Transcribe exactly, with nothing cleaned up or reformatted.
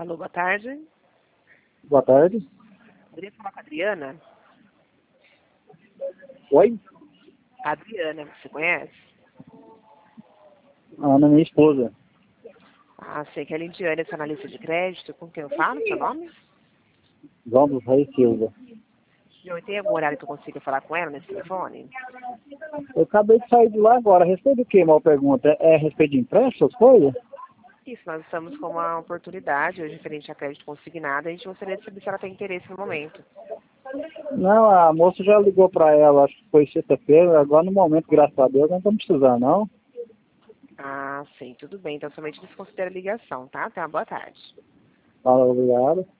Alô, boa tarde. Boa tarde. Poderia falar com a Adriana? Oi? A Adriana, você conhece? A Ana, minha esposa. Ah, sei que é a Lindiane, essa analista de crédito. Com quem eu falo? Seu nome? João dos Reis Silva. Eu tem algum horário que eu consiga falar com ela nesse telefone? Eu acabei de sair de lá agora. A respeito do que, mal pergunta? É a respeito de empréstimo, essas coisas? Isso, nós estamos com uma oportunidade hoje referente a crédito consignado. A gente gostaria de saber se ela tem interesse no momento. Não, a moça já ligou pra ela, acho que foi sexta-feira. Agora, no momento, graças a Deus, não estamos precisando, não. Ah, sim, tudo bem. Então somente desconsidera a ligação, tá? Tenha uma boa tarde. Fala, obrigado.